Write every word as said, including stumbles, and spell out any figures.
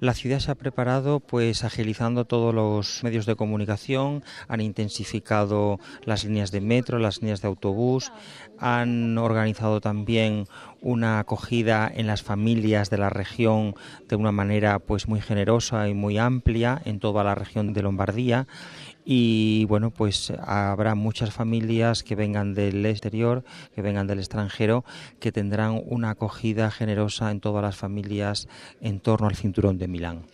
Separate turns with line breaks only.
La ciudad se ha preparado pues agilizando todos los medios de comunicación, han intensificado las líneas de metro, las líneas de autobús, han organizado también una acogida en las familias de la región de una manera pues muy generosa y muy amplia en toda la región de Lombardía. Y bueno, pues habrá muchas familias que vengan del exterior, que vengan del extranjero, que tendrán una acogida generosa en todas las familias en torno al cinturón de Milán.